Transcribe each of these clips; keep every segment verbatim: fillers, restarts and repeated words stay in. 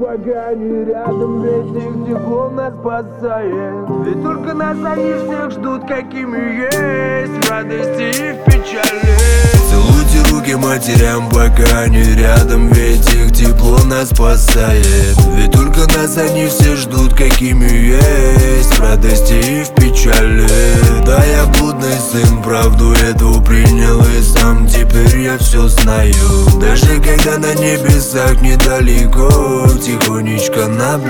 пока они рядом, ведь их тепло нас спасает. Ведь только нас они всех ждут, какими есть, в радости и в печали. Целуйте руки матерям, пока они рядом, ведь их тепло нас спасает. Ведь только нас они все ждут, какими есть, в радости и в печали. Да, я блудный сын, правду эту принял и сам теперь я все знаю. Даже когда на небесах недалеко тихонечко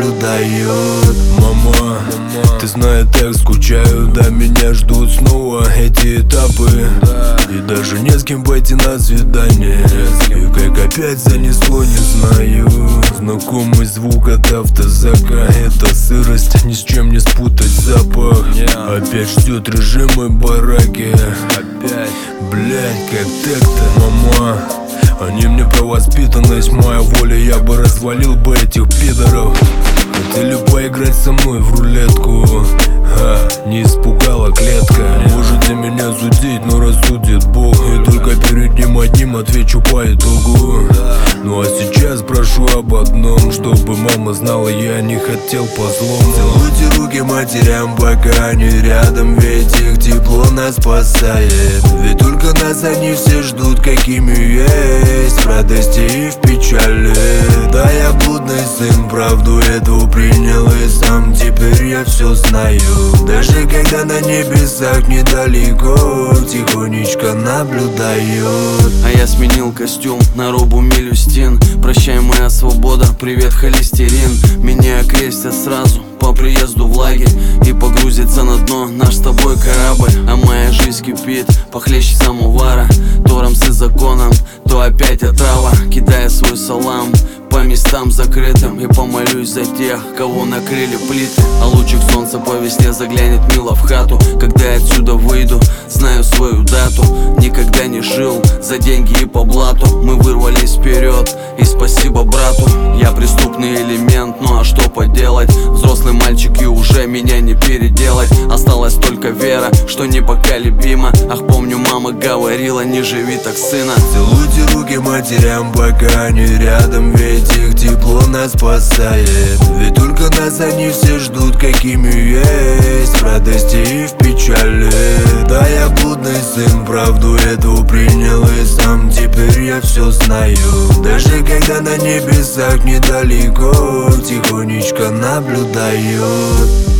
наблюдают. Мама, ты знаешь, так скучаю, да меня ждут снова эти этапы. И даже не с кем пойти на свидание. И как опять занесло, не знаю. Знакомый звук от автозака, это сырость, ни с чем не спутать запах. Опять ждет режим и бараки. Опять, блять, как так-то, мама? Они мне про воспитанность, моя воля, я бы развалил бы этих пидоров. Хотели поиграть со мной в рулетку, ха, не испугала клетка. Можете меня судить, но рассудит Бог. И только перед ним одним отвечу по итогу. Ну а сейчас прошу об одном, чтобы мама знала, я не хотел по злому. Целуйте руки матерям, пока они рядом, ведь их тепло нас спасает. Ведь только нас они все ждут, какими есть, в радости и в печали. Да, я блудный сын, правду эту принял и сам теперь я все знаю. Даже когда на небесах недалеко тихонечко наблюдают. А я сменил костюм на робу Мелюстин. Прощай, моя свобода, привет, холестерин. Меня окрестят сразу по приезду в лагерь и погрузится на дно наш с тобой корабль. А моя жизнь кипит похлеще самовара. То рамсы законом, то опять отрава. Кидая свой салам по местам закрытым и помолюсь за тех, кого накрыли плиты. А лучик солнца по весне заглянет мило в хату. Когда я отсюда выйду, знаю свою дату. Никогда не жил за деньги и по блату. Мы вырвались вперед, и спасибо брату. Я преступный элемент, ну а что поделать? Взрослый мальчик и уже меня не переделать. Осталась только вера, что непоколебима. Ах, помню, мама говорила, не живи так, сына. Целуйте руки матерям, пока они рядом, ведь их тепло нас спасает. Ведь только нас они все ждут, какими есть, в радости и в печали. Да, я блудный сын, правду эту принял и сам теперь я все знаю. Даже когда на небесах недалеко тихонечко наблюдают.